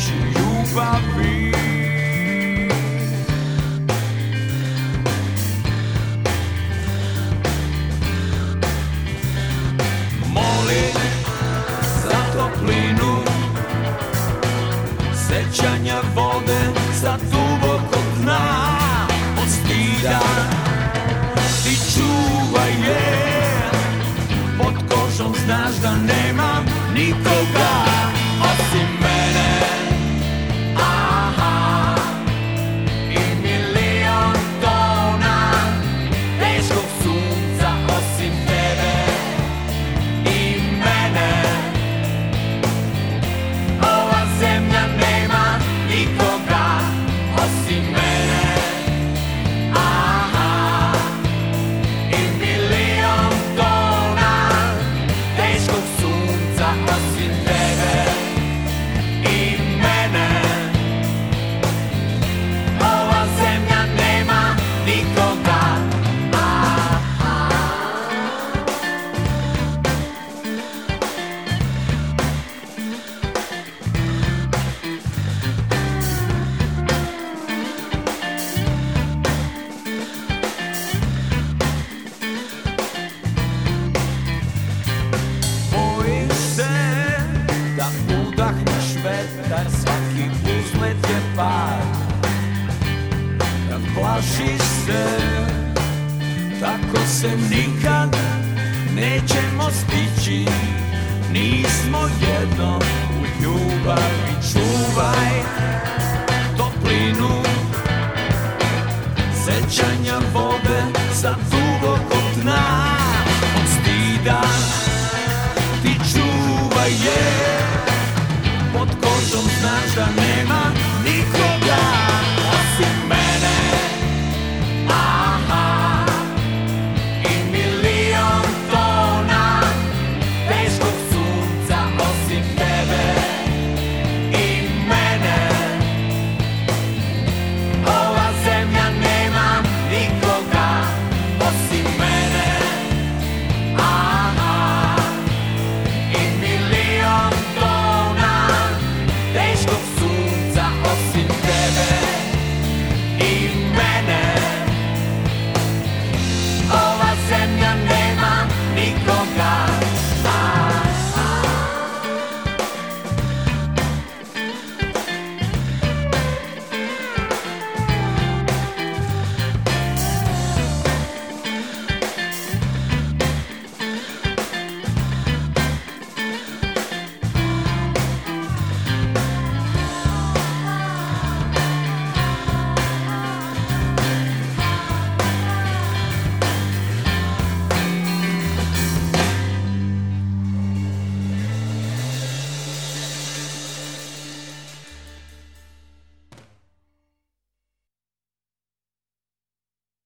riječi ljubavi. Molim za toplinu sećanja vode sa dubokog dna. Od stida ti čuvaj je, pod kožom znaš da nema nikoga osim mene. Aha, i milion tona teškog sunca osim tebe i mene. Ova zemlja nema nikoga osim mene. Aha, i milion tona teškog sunca osim tebe i mene. Ova zemlja nema nikoga. Bojim se da udahneš vetar, svaki uzlet je pad. Plašiš se, tako se nikad nećemo stići. Nismo jedno u ljubavi, čuvaj toplinu sećanja vode sa dubokog dna. Od stida ti čuvaj je, pod kožom znaš da nema nikoga osim mene. Aha, i milion tona teškog sunca osim tebe i mene. Ova zemlja nema nikoga osim mene. Aha, i milion tona teškog sunca osim tebe i mene. Ova zemlja nema nikoga.